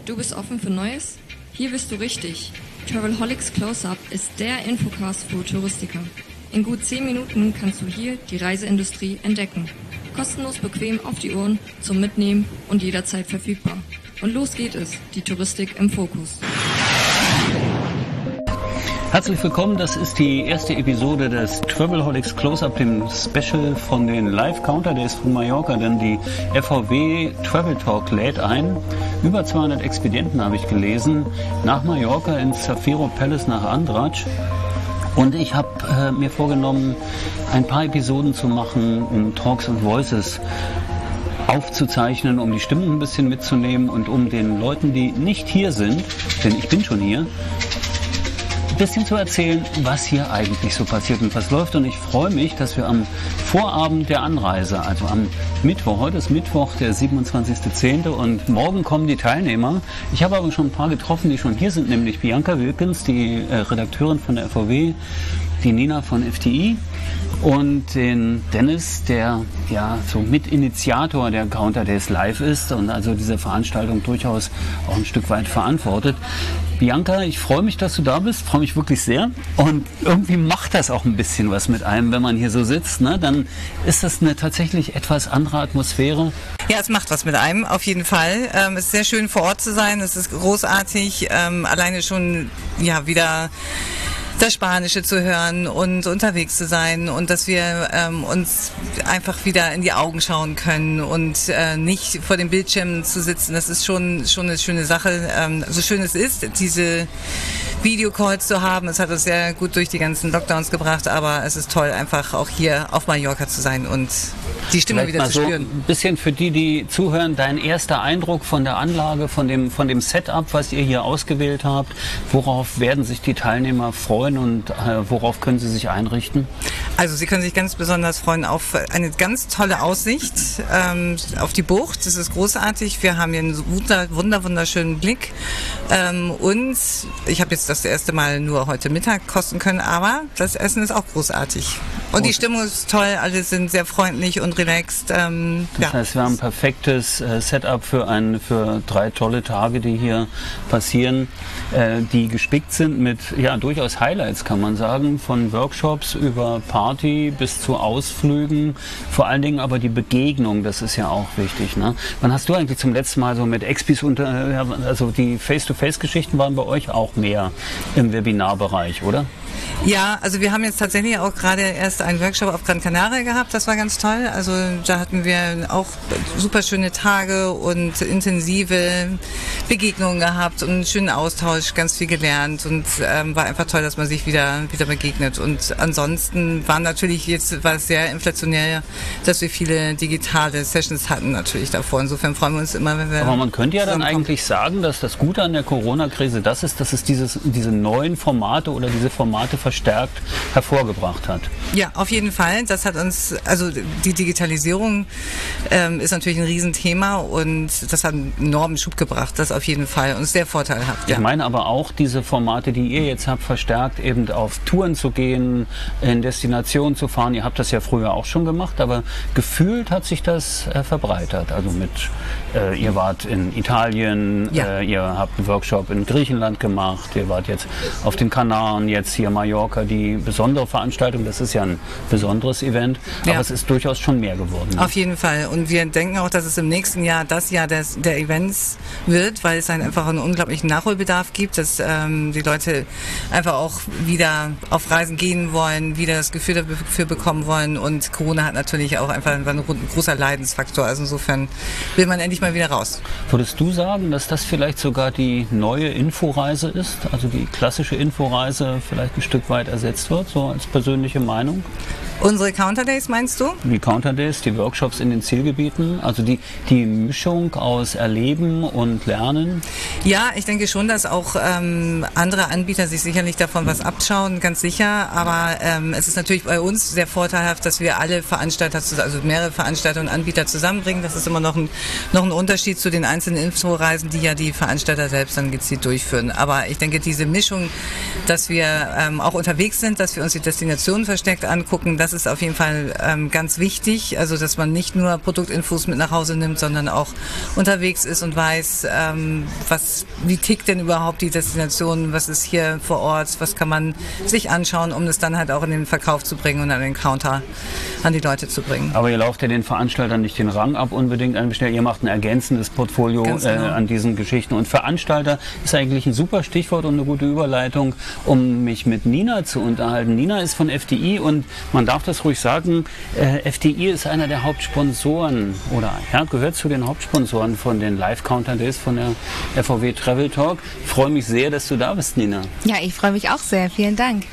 Du bist offen für Neues? Hier bist du richtig. Travelholics Close-Up ist der Infocast für Touristiker. In gut 10 Minuten kannst du hier die Reiseindustrie entdecken. Kostenlos bequem auf die Ohren, zum Mitnehmen und jederzeit verfügbar. Und los geht es, die Touristik im Fokus. Herzlich willkommen, das ist die erste Episode des Travelholics Close-Up, dem Special von den Live Counter Days von Mallorca, denn die FVW Travel Talk lädt ein. Über 200 Expedienten habe ich gelesen, nach Mallorca ins Zafiro Palace nach Andratx. Und ich habe mir vorgenommen, ein paar Episoden zu machen, um Talks and Voices aufzuzeichnen, um die Stimmung ein bisschen mitzunehmen und um den Leuten, die nicht hier sind, denn ich bin schon hier, ein bisschen zu erzählen, was hier eigentlich so passiert und was läuft. Und ich freue mich, dass wir am Vorabend der Anreise, also am Mittwoch, heute ist Mittwoch, der 27.10. und morgen kommen die Teilnehmer. Ich habe aber schon ein paar getroffen, die schon hier sind, nämlich Bianca Wilkens, die Redakteurin von der FVW, die Nina von FTI und den Dennis, der ja so Mitinitiator der Counter Days Live ist und also diese Veranstaltung durchaus auch ein Stück weit verantwortet. Bianca, ich freue mich, dass du da bist, freue mich wirklich sehr und irgendwie macht das auch ein bisschen was mit einem, wenn man hier so sitzt, ne? Dann ist das eine tatsächlich etwas andere Atmosphäre. Ja, es macht was mit einem, auf jeden Fall. Es ist sehr schön vor Ort zu sein, es ist großartig, alleine schon ja wieder das Spanische zu hören und unterwegs zu sein und dass wir uns einfach wieder in die Augen schauen können und nicht vor dem Bildschirm zu sitzen. Das ist schon eine schöne Sache. So schön es ist, diese Videocalls zu haben. Es hat uns sehr gut durch die ganzen Lockdowns gebracht, aber es ist toll, einfach auch hier auf Mallorca zu sein und die Stimme vielleicht wieder zu spüren. So ein bisschen für die, die zuhören, dein erster Eindruck von der Anlage, von dem Setup, was ihr hier ausgewählt habt. Worauf werden sich die Teilnehmer freuen und worauf können sie sich einrichten? Also sie können sich ganz besonders freuen auf eine ganz tolle Aussicht auf die Bucht. Das ist großartig. Wir haben hier einen wunderschönen Blick. Und ich habe jetzt das erste Mal nur heute Mittag kosten können, aber das Essen ist auch großartig. Und die Stimmung ist toll, alle sind sehr freundlich und relaxed. Das heißt, wir haben ein perfektes Setup für 3 tolle Tage, die hier passieren, die gespickt sind mit ja durchaus Highlights, kann man sagen, von Workshops über Party bis zu Ausflügen, vor allen Dingen aber die Begegnung, das ist ja auch wichtig. Ne? Wann hast du eigentlich zum letzten Mal so mit Expis also die Face-to-Face-Geschichten waren bei euch auch mehr im Webinarbereich, oder? Ja, also wir haben jetzt tatsächlich auch gerade erst einen Workshop auf Gran Canaria gehabt, das war ganz toll. Also da hatten wir auch super schöne Tage und intensive Begegnungen gehabt und einen schönen Austausch, ganz viel gelernt und war einfach toll, dass man sich wieder begegnet. Und ansonsten war es sehr inflationär, dass wir viele digitale Sessions hatten natürlich davor. Insofern freuen wir uns immer, wenn wir... Aber man könnte ja dann eigentlich sagen, dass das Gute an der Corona-Krise das ist, dass es diese neuen Formate oder diese Formate verstärkt hervorgebracht hat. Ja, auf jeden Fall. Das hat uns, also die Digitalisierung ist natürlich ein Riesenthema und das hat einen enormen Schub gebracht, das auf jeden Fall und ist sehr vorteilhaft. Ich meine aber auch diese Formate, die ihr jetzt habt, verstärkt eben auf Touren zu gehen, in Destinationen zu fahren. Ihr habt das ja früher auch schon gemacht, aber gefühlt hat sich das verbreitert. Also ihr wart in Italien, ja. Ihr habt einen Workshop in Griechenland gemacht, ihr wart jetzt auf den Kanaren, jetzt hier Mallorca, die besondere Veranstaltung, das ist ja ein besonderes Event, aber es ist durchaus schon mehr geworden. Auf jeden Fall und wir denken auch, dass es im nächsten Jahr das Jahr der Events wird, weil es einfach einen unglaublichen Nachholbedarf gibt, dass die Leute einfach auch wieder auf Reisen gehen wollen, wieder das Gefühl dafür bekommen wollen und Corona hat natürlich auch einfach ein großer Leidensfaktor, also insofern will man endlich mal wieder raus. Würdest du sagen, dass das vielleicht sogar die neue Inforeise ist, also die klassische Inforeise vielleicht ein Stück weit ersetzt wird, so als persönliche Meinung? Unsere Counter Days meinst du? Die Counter Days, die Workshops in den Zielgebieten, also die Mischung aus Erleben und Lernen? Ja, ich denke schon, dass auch andere Anbieter sich sicherlich davon was abschauen, ganz sicher. Aber es ist natürlich bei uns sehr vorteilhaft, dass wir alle Veranstalter, also mehrere Veranstalter und Anbieter zusammenbringen. Das ist immer noch ein Unterschied zu den einzelnen Inforeisen, die ja die Veranstalter selbst dann gezielt durchführen. Aber ich denke, diese Mischung, dass wir auch unterwegs sind, dass wir uns die Destinationen versteckt angucken, das ist auf jeden Fall ganz wichtig, also dass man nicht nur Produktinfos mit nach Hause nimmt, sondern auch unterwegs ist und weiß, wie tickt denn überhaupt die Destination, was ist hier vor Ort, was kann man sich anschauen, um das dann halt auch in den Verkauf zu bringen und an den Counter an die Leute zu bringen. Aber ihr lauft ja den Veranstaltern nicht den Rang ab unbedingt an Bestellen. Ihr macht ein ergänzendes Portfolio an diesen Geschichten. Und Veranstalter ist eigentlich ein super Stichwort und eine gute Überleitung, um mich mit Nina zu unterhalten. Nina ist von FDI und man darf das ruhig sagen, FDI ist einer der Hauptsponsoren oder gehört zu den Hauptsponsoren von den Live-Counter Days von der FVW Travel Talk. Ich freue mich sehr, dass du da bist, Nina. Ja, ich freue mich auch sehr. Vielen Dank.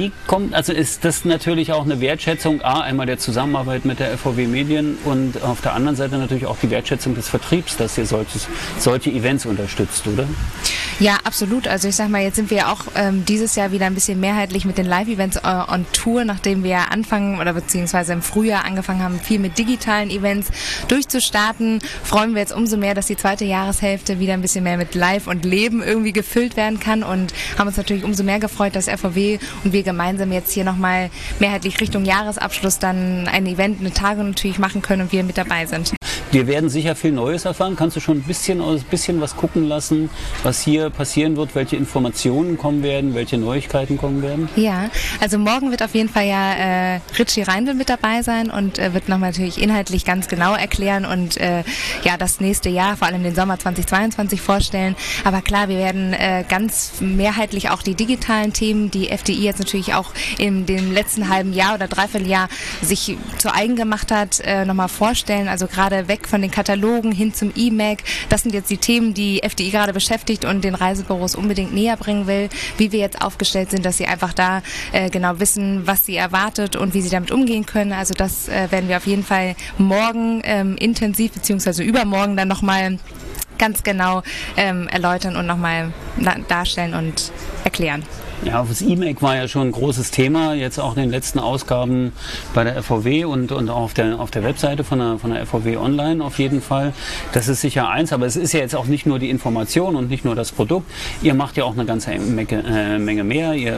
Ist das natürlich auch eine Wertschätzung, einmal der Zusammenarbeit mit der FVW Medien und auf der anderen Seite natürlich auch die Wertschätzung des Vertriebs, dass ihr solche Events unterstützt, oder? Ja, absolut. Also ich sag mal, jetzt sind wir ja auch dieses Jahr wieder ein bisschen mehrheitlich mit den Live-Events on Tour, nachdem wir beziehungsweise im Frühjahr angefangen haben, viel mit digitalen Events durchzustarten, freuen wir jetzt umso mehr, dass die zweite Jahreshälfte wieder ein bisschen mehr mit Live und Leben irgendwie gefüllt werden kann und haben uns natürlich umso mehr gefreut, dass FVW und wir gemeinsam jetzt hier nochmal mehrheitlich Richtung Jahresabschluss dann ein Event, eine Tagung natürlich machen können und wir mit dabei sind. Wir werden sicher viel Neues erfahren. Kannst du schon ein bisschen was gucken lassen, was hier passieren wird, welche Informationen kommen werden, welche Neuigkeiten kommen werden? Ja, also morgen wird auf jeden Fall ja Richie Reindl mit dabei sein und wird nochmal natürlich inhaltlich ganz genau erklären und das nächste Jahr, vor allem den Sommer 2022 vorstellen. Aber klar, wir werden ganz mehrheitlich auch die digitalen Themen, die FDI jetzt natürlich auch in dem letzten halben Jahr oder Dreivierteljahr sich zu eigen gemacht hat, nochmal vorstellen. Also gerade weg von den Katalogen hin zum E-Mac. Das sind jetzt die Themen, die FDI gerade beschäftigt und den Reisebüros unbedingt näher bringen will, wie wir jetzt aufgestellt sind, dass sie einfach da genau wissen, was sie erwartet und wie sie damit umgehen können. Also das werden wir auf jeden Fall morgen intensiv beziehungsweise übermorgen dann nochmal ganz genau erläutern und nochmal darstellen und erklären. Ja, das E-Mac war ja schon ein großes Thema, jetzt auch in den letzten Ausgaben bei der FVW und auch auf der Webseite von der FVW Online auf jeden Fall. Das ist sicher eins, aber es ist ja jetzt auch nicht nur die Information und nicht nur das Produkt. Ihr macht ja auch eine ganze Menge mehr. Ihr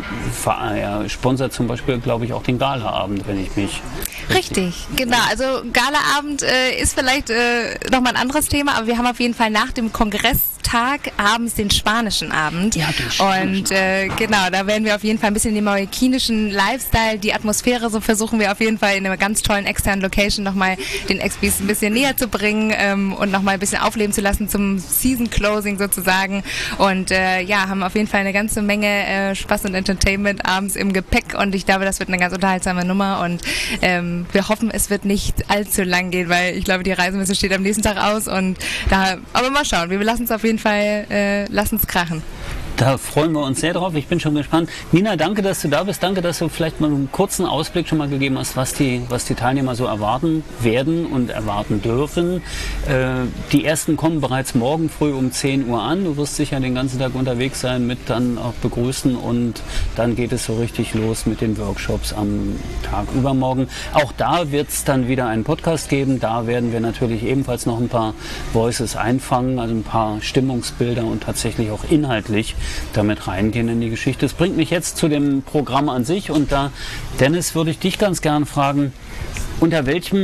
sponsert zum Beispiel, glaube ich, auch den Galaabend, wenn ich mich... Richtig, genau. Also Galaabend ist vielleicht nochmal ein anderes Thema, aber wir haben auf jeden Fall nach dem Kongresstag abends den spanischen Abend. Ja, den spanischen. Und genau, da werden wir auf jeden Fall ein bisschen den mallorquinischen Lifestyle, die Atmosphäre, so versuchen wir auf jeden Fall in einer ganz tollen externen Location nochmal den Expis ein bisschen näher zu bringen und nochmal ein bisschen aufleben zu lassen zum Season Closing sozusagen. Und haben auf jeden Fall eine ganze Menge Spaß und Entertainment abends im Gepäck und ich glaube, das wird eine ganz unterhaltsame Nummer und wir hoffen, es wird nicht allzu lang gehen, weil ich glaube, die Reisemesse steht am nächsten Tag aus und aber mal schauen, wir lassen es auf jeden Fall, lassen es krachen. Da freuen wir uns sehr drauf. Ich bin schon gespannt. Nina, danke, dass du da bist. Danke, dass du vielleicht mal einen kurzen Ausblick schon mal gegeben hast, was die Teilnehmer so erwarten werden und erwarten dürfen. Die ersten kommen bereits morgen früh um 10 Uhr an. Du wirst sicher den ganzen Tag unterwegs sein, mit dann auch begrüßen und dann geht es so richtig los mit den Workshops am Tag übermorgen. Auch da wird es dann wieder einen Podcast geben. Da werden wir natürlich ebenfalls noch ein paar Voices einfangen, also ein paar Stimmungsbilder und tatsächlich auch inhaltlich damit reingehen in die Geschichte. Das bringt mich jetzt zu dem Programm an sich und da, Dennis, würde ich dich ganz gern fragen, unter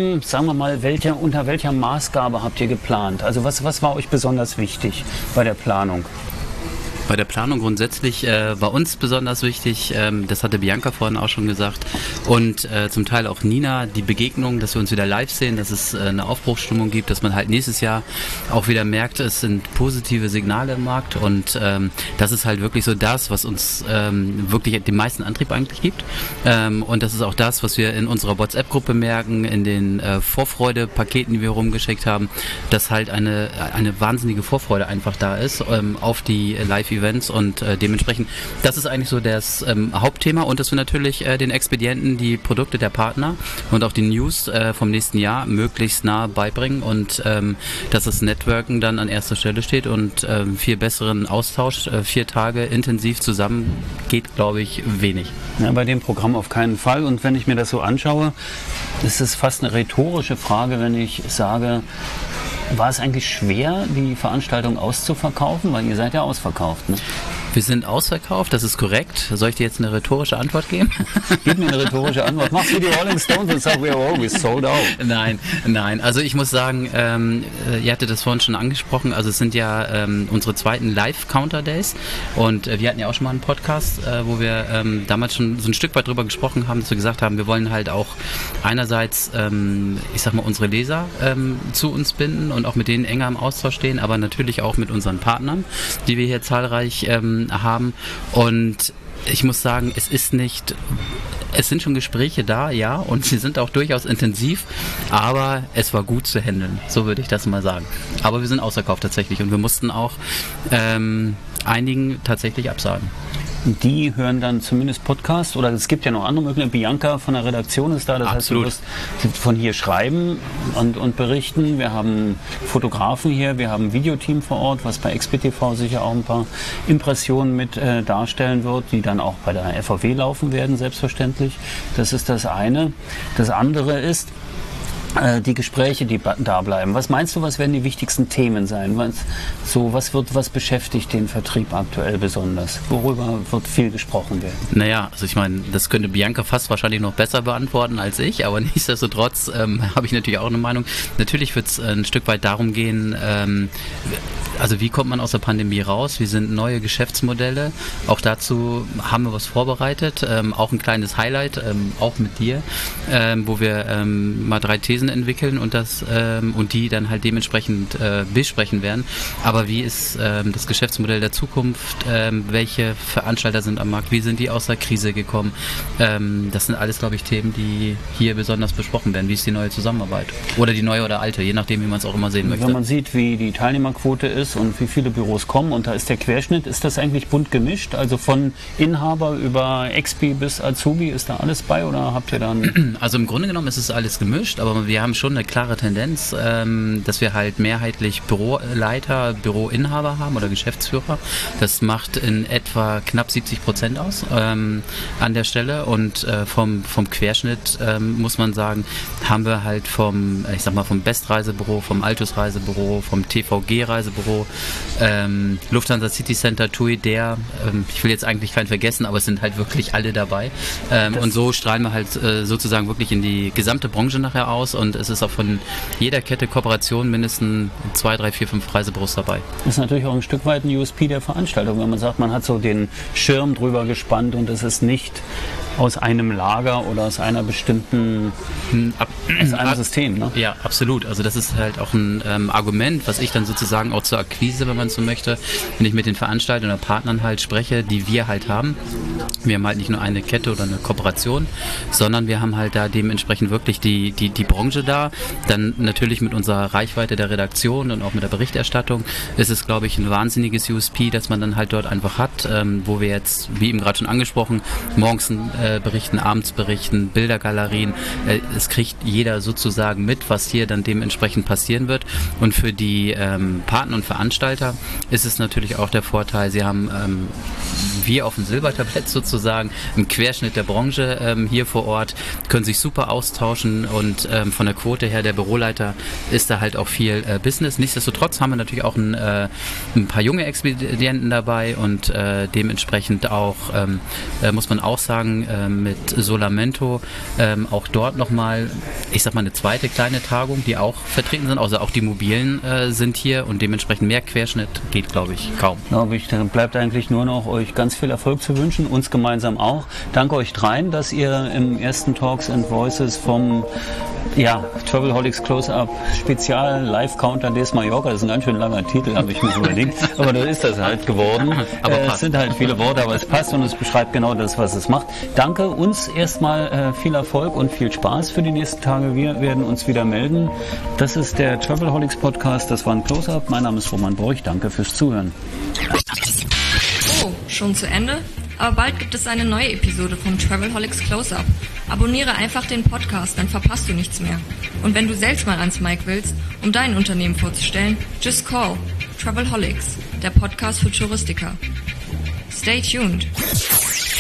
welcher Maßgabe habt ihr geplant? Also was war euch besonders wichtig bei der Planung? Bei der Planung grundsätzlich war uns besonders wichtig, das hatte Bianca vorhin auch schon gesagt und zum Teil auch Nina, die Begegnung, dass wir uns wieder live sehen, dass es eine Aufbruchsstimmung gibt, dass man halt nächstes Jahr auch wieder merkt, es sind positive Signale im Markt und das ist halt wirklich so das, was uns wirklich den meisten Antrieb eigentlich gibt und das ist auch das, was wir in unserer WhatsApp-Gruppe merken, in den Vorfreude-Paketen, die wir rumgeschickt haben, dass halt eine wahnsinnige Vorfreude einfach da ist auf die Live-Events und dementsprechend, das ist eigentlich so das Hauptthema und dass wir natürlich den Expedienten die Produkte der Partner und auch die News vom nächsten Jahr möglichst nah beibringen und dass das Networken dann an erster Stelle steht und viel besseren Austausch, 4 Tage intensiv zusammen geht, glaube ich, wenig. Ja, bei dem Programm auf keinen Fall und wenn ich mir das so anschaue, ist es fast eine rhetorische Frage, wenn ich sage, war es eigentlich schwer, die Veranstaltung auszuverkaufen? Weil ihr seid ja ausverkauft, ne? Wir sind ausverkauft, das ist korrekt. Soll ich dir jetzt eine rhetorische Antwort geben? Gib mir eine rhetorische Antwort. Mach's wie die Rolling Stones und sag, we are always sold out. Nein. Also ich muss sagen, ihr hattet das vorhin schon angesprochen, also es sind ja unsere zweiten Live-Counter-Days und wir hatten ja auch schon mal einen Podcast, wo wir damals schon so ein Stück weit drüber gesprochen haben, dass wir gesagt haben, wir wollen halt auch einerseits, ich sag mal, unsere Leser zu uns binden und auch mit denen enger im Austausch stehen, aber natürlich auch mit unseren Partnern, die wir hier zahlreich haben. Und ich muss sagen, es sind schon Gespräche da, ja, und sie sind auch durchaus intensiv, aber es war gut zu handeln, so würde ich das mal sagen. Aber wir sind ausverkauft tatsächlich und wir mussten auch einigen tatsächlich absagen. Die hören dann zumindest Podcasts oder es gibt ja noch andere Möglichkeiten. Bianca von der Redaktion ist da, das Absolut. heißt, du wirst von hier schreiben und berichten. Wir haben Fotografen hier, wir haben ein Videoteam vor Ort, was bei XBTV sicher auch ein paar Impressionen mit darstellen wird, die dann auch bei der FAW laufen werden, selbstverständlich. Das ist das eine. Das andere ist, die Gespräche, die da bleiben. Was meinst du, was werden die wichtigsten Themen sein? Was beschäftigt den Vertrieb aktuell besonders? Worüber wird viel gesprochen werden? Naja, also ich meine, das könnte Bianca fast wahrscheinlich noch besser beantworten als ich, aber nichtsdestotrotz habe ich natürlich auch eine Meinung. Natürlich wird es ein Stück weit darum gehen, also wie kommt man aus der Pandemie raus? Wie sind neue Geschäftsmodelle? Auch dazu haben wir was vorbereitet, auch ein kleines Highlight, auch mit dir, wo wir mal 3 Thesen entwickeln und die dann halt dementsprechend besprechen werden. Aber wie ist das Geschäftsmodell der Zukunft? Welche Veranstalter sind am Markt? Wie sind die aus der Krise gekommen? Das sind alles, glaube ich, Themen, die hier besonders besprochen werden. Wie ist die neue Zusammenarbeit? Oder die neue oder alte, je nachdem, wie man es auch immer sehen möchte. Wenn man sieht, wie die Teilnehmerquote ist und wie viele Büros kommen und da ist der Querschnitt, ist das eigentlich bunt gemischt? Also von Inhaber über Expi bis Azubi, ist da alles bei oder habt ihr dann... Also im Grunde genommen ist es alles gemischt, aber wir haben schon eine klare Tendenz, dass wir halt mehrheitlich Büroleiter, Büroinhaber haben oder Geschäftsführer. Das macht in etwa knapp 70% aus an der Stelle und vom Querschnitt muss man sagen, haben wir halt vom Best-Reisebüro, vom Altus-Reisebüro, vom TVG-Reisebüro, Lufthansa City Center, TUI, ich will jetzt eigentlich keinen vergessen, aber es sind halt wirklich alle dabei. Und so strahlen wir halt sozusagen wirklich in die gesamte Branche nachher aus und es ist auch von jeder Kette Kooperation mindestens 2, 3, 4, 5 Reisebüros dabei. Das ist natürlich auch ein Stück weit ein USP der Veranstaltung, wenn man sagt, man hat so den Schirm drüber gespannt und es ist nicht aus einem Lager oder aus einer bestimmten aus einem System. Ne? Ja, absolut. Also das ist halt auch ein Argument, was ich dann sozusagen auch zur Akquise, wenn man so möchte, wenn ich mit den Veranstaltern oder Partnern halt spreche, die wir halt haben. Wir haben halt nicht nur eine Kette oder eine Kooperation, sondern wir haben halt da dementsprechend wirklich die Branche da. Dann natürlich mit unserer Reichweite der Redaktion und auch mit der Berichterstattung ist es, glaube ich, ein wahnsinniges USP, dass man dann halt dort einfach hat, wo wir jetzt, wie eben gerade schon angesprochen, morgens berichten, abends berichten, Bildergalerien. Es kriegt jeder sozusagen mit, was hier dann dementsprechend passieren wird. Und für die Partner und Veranstalter ist es natürlich auch der Vorteil, sie haben wir auf dem Silbertablett sozusagen im Querschnitt der Branche hier vor Ort, können sich super austauschen und von der Quote her, der Büroleiter ist da halt auch viel Business. Nichtsdestotrotz haben wir natürlich auch ein paar junge Expedienten dabei und dementsprechend auch, muss man auch sagen, mit Solamento auch dort nochmal, ich sag mal, eine zweite kleine Tagung, die auch vertreten sind, also auch die Mobilen sind hier und dementsprechend mehr Querschnitt geht, glaube ich, kaum. Glaube ich, dann bleibt eigentlich nur noch euch ganz viel Erfolg zu wünschen, uns gemeinsam auch. Danke euch dreien, dass ihr im ersten Talks and Voices vom Travelholics Close-Up Spezial Live Counter des Mallorca, das ist ein ganz schön langer Titel, habe ich mir überlegt, aber da ist das halt geworden. Es sind halt viele Worte, aber es passt und es beschreibt genau das, was es macht. Danke, uns erstmal viel Erfolg und viel Spaß für die nächsten Tage. Wir werden uns wieder melden. Das ist der Travelholics Podcast, das war ein Close-Up. Mein Name ist Roman Borch, danke fürs Zuhören. Oh, schon zu Ende? Aber bald gibt es eine neue Episode vom Travelholics Close-Up. Abonniere einfach den Podcast, dann verpasst du nichts mehr. Und wenn du selbst mal ans Mic willst, um dein Unternehmen vorzustellen, just call Travelholics, der Podcast für Touristiker. Stay tuned.